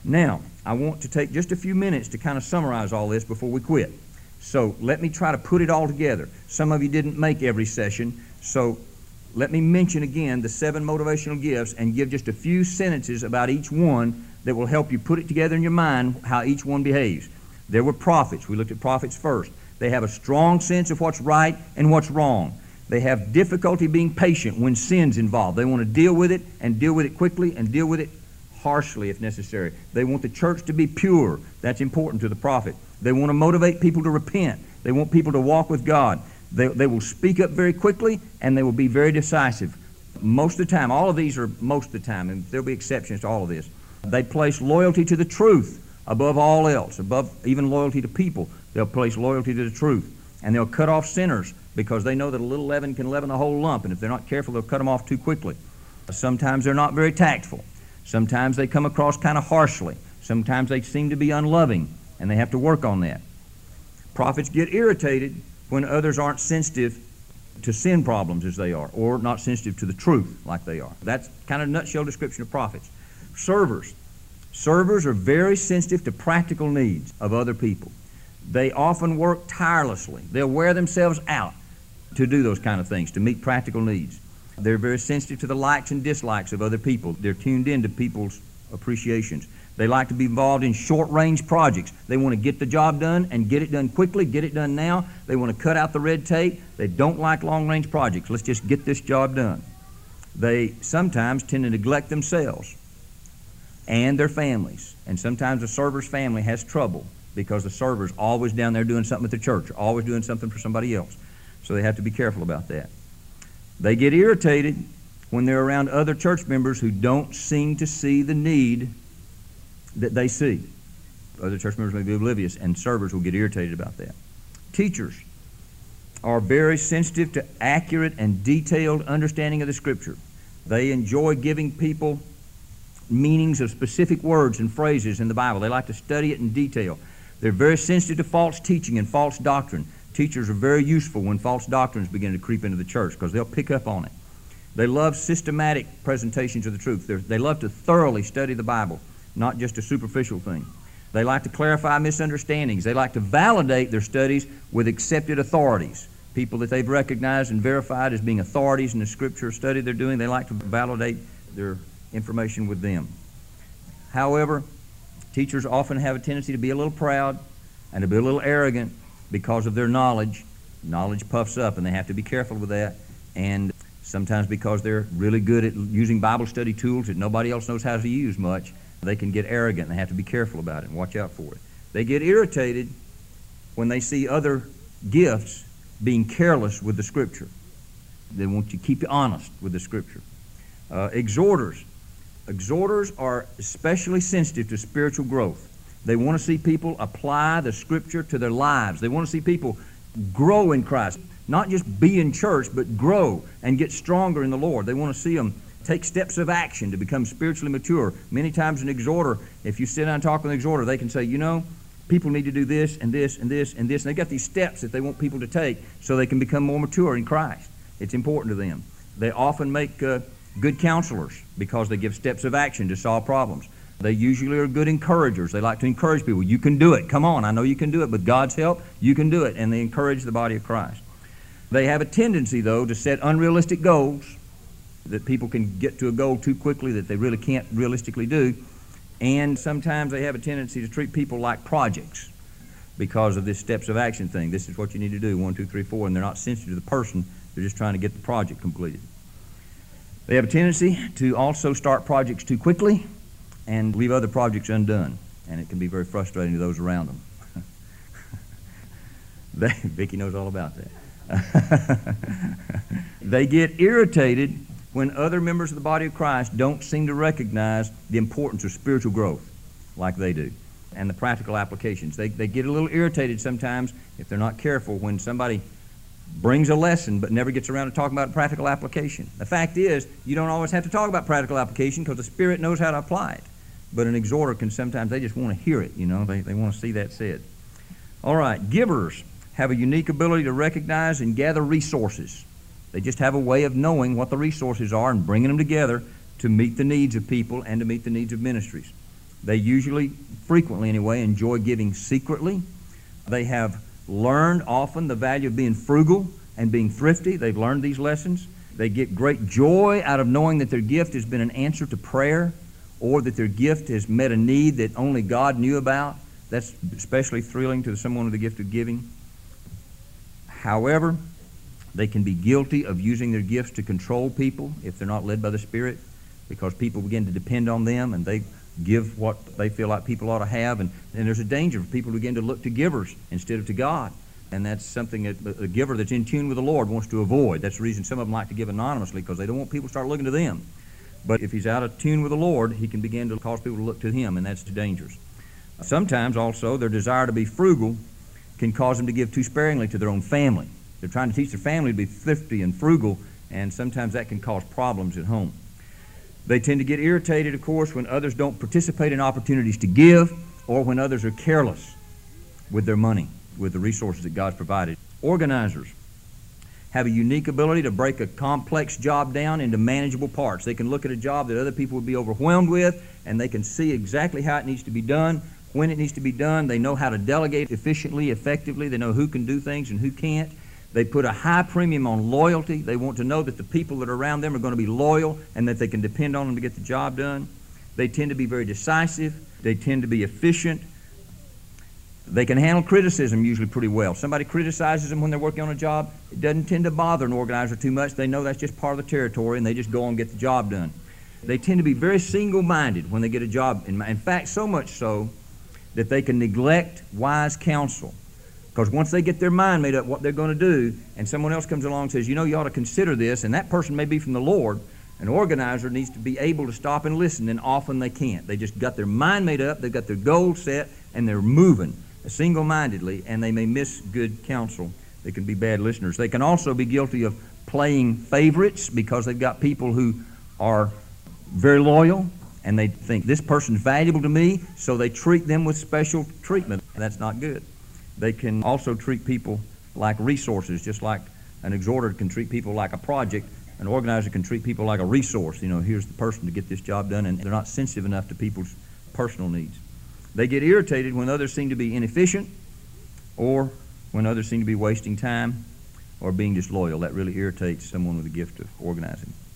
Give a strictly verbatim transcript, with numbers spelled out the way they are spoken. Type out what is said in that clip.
Now, I want to take just a few minutes to kind of summarize all this before we quit. So let me try to put it all together. Some of you didn't make every session, so let me mention again the seven motivational gifts and give just a few sentences about each one that will help you put it together in your mind how each one behaves. There were prophets. We looked at prophets first. They have a strong sense of what's right and what's wrong. They have difficulty being patient when sin's involved. They want to deal with it and deal with it quickly and deal with it harshly if necessary. They want the church to be pure. That's important to the prophet. They want to motivate people to repent. They want people to walk with God. They, they will speak up very quickly, and they will be very decisive. Most of the time, all of these are most of the time, and there'll be exceptions to all of this. They place loyalty to the truth above all else, above even loyalty to people. They'll place loyalty to the truth, and they'll cut off sinners because they know that a little leaven can leaven the whole lump, and if they're not careful, they'll cut them off too quickly. Sometimes they're not very tactful. Sometimes they come across kind of harshly. Sometimes they seem to be unloving, and they have to work on that. Prophets get irritated when others aren't sensitive to sin problems as they are, or not sensitive to the truth like they are. That's kind of a nutshell description of prophets. Servers. Servers are very sensitive to practical needs of other people. They often work tirelessly. They'll wear themselves out to do those kind of things, to meet practical needs. They're very sensitive to the likes and dislikes of other people. They're tuned in to people's appreciations. They like to be involved in short-range projects. They want to get the job done and get it done quickly, get it done now. They want to cut out the red tape. They don't like long-range projects. Let's just get this job done. They sometimes tend to neglect themselves and their families. And sometimes a server's family has trouble because the server's always down there doing something at the church, always doing something for somebody else. So they have to be careful about that. They get irritated when they're around other church members who don't seem to see the need that they see. Other church members may be oblivious, and servers will get irritated about that. Teachers are very sensitive to accurate and detailed understanding of the Scripture. They enjoy giving people meanings of specific words and phrases in the Bible. They like to study it in detail. They're very sensitive to false teaching and false doctrine. Teachers are very useful when false doctrines begin to creep into the church because they'll pick up on it. They love systematic presentations of the truth. They're, they love to thoroughly study the Bible, not just a superficial thing. They like to clarify misunderstandings. They like to validate their studies with accepted authorities, people that they've recognized and verified as being authorities in the Scripture study they're doing. They like to validate their information with them. However, teachers often have a tendency to be a little proud and to be a little arrogant because of their knowledge. Knowledge puffs up, and they have to be careful with that. And sometimes because they're really good at using Bible study tools that nobody else knows how to use much, they can get arrogant, and they have to be careful about it and watch out for it. They get irritated when they see other gifts being careless with the Scripture. They want you to keep you honest with the Scripture. Uh, exhorters. Exhorters are especially sensitive to spiritual growth. They want to see people apply the Scripture to their lives. They want to see people grow in Christ. Not just be in church, but grow and get stronger in the Lord. They want to see them take steps of action to become spiritually mature. Many times an exhorter, if you sit down and talk with an exhorter, they can say, you know, people need to do this and this and this and this. And they've got these steps that they want people to take so they can become more mature in Christ. It's important to them. They often make uh, good counselors because they give steps of action to solve problems. They usually are good encouragers. They like to encourage people. You can do it. Come on, I know you can do it. With God's help, you can do it. And they encourage the body of Christ. They have a tendency, though, to set unrealistic goals, that people can get to a goal too quickly that they really can't realistically do. And sometimes they have a tendency to treat people like projects because of this steps of action thing. This is what you need to do, one, two, three, four, and they're not sensitive to the person. They're just trying to get the project completed. They have a tendency to also start projects too quickly and leave other projects undone, and it can be very frustrating to those around them. they, Vicki knows all about that. They get irritated when other members of the body of Christ don't seem to recognize the importance of spiritual growth like they do and the practical applications. They, they get a little irritated sometimes if they're not careful when somebody brings a lesson but never gets around to talking about practical application. The fact is, you don't always have to talk about practical application because the Spirit knows how to apply it. But an exhorter can sometimes, they just want to hear it, you know, they, they want to see that said. All right, givers have a unique ability to recognize and gather resources. They just have a way of knowing what the resources are and bringing them together to meet the needs of people and to meet the needs of ministries. They usually, frequently anyway, enjoy giving secretly. They have learned often the value of being frugal and being thrifty. They've learned these lessons. They get great joy out of knowing that their gift has been an answer to prayer, or that their gift has met a need that only God knew about. That's especially thrilling to someone with the gift of giving. However, they can be guilty of using their gifts to control people if they're not led by the Spirit, because people begin to depend on them and they give what they feel like people ought to have. And, and there's a danger for people to begin to look to givers instead of to God. And that's something that a giver that's in tune with the Lord wants to avoid. That's the reason some of them like to give anonymously, because they don't want people to start looking to them. But if he's out of tune with the Lord, he can begin to cause people to look to him, and that's too dangerous. Sometimes also their desire to be frugal can cause them to give too sparingly to their own family. They're trying to teach their family to be thrifty and frugal, and sometimes that can cause problems at home. They tend to get irritated, of course, when others don't participate in opportunities to give, or when others are careless with their money, with the resources that God's provided. Organizers have a unique ability to break a complex job down into manageable parts. They can look at a job that other people would be overwhelmed with, and they can see exactly how it needs to be done, when it needs to be done. They know how to delegate efficiently, effectively. They know who can do things and who can't. They put a high premium on loyalty. They want to know that the people that are around them are going to be loyal and that they can depend on them to get the job done. They tend to be very decisive. They tend to be efficient. They can handle criticism usually pretty well. Somebody criticizes them when they're working on a job. It doesn't tend to bother an organizer too much. They know that's just part of the territory, and they just go on and get the job done. They tend to be very single-minded when they get a job. In fact, so much so that they can neglect wise counsel. Because once they get their mind made up what they're going to do, and someone else comes along and says, you know, you ought to consider this, and that person may be from the Lord, an organizer needs to be able to stop and listen, and often they can't. They just got their mind made up, they've got their goal set, and they're moving single-mindedly, and they may miss good counsel. They can be bad listeners. They can also be guilty of playing favorites, because they've got people who are very loyal, and they think this person's valuable to me, so they treat them with special treatment, and that's not good. They can also treat people like resources, just like an exhorter can treat people like a project. An organizer can treat people like a resource. You know, here's the person to get this job done, and they're not sensitive enough to people's personal needs. They get irritated when others seem to be inefficient, or when others seem to be wasting time or being disloyal. That really irritates someone with a gift of organizing.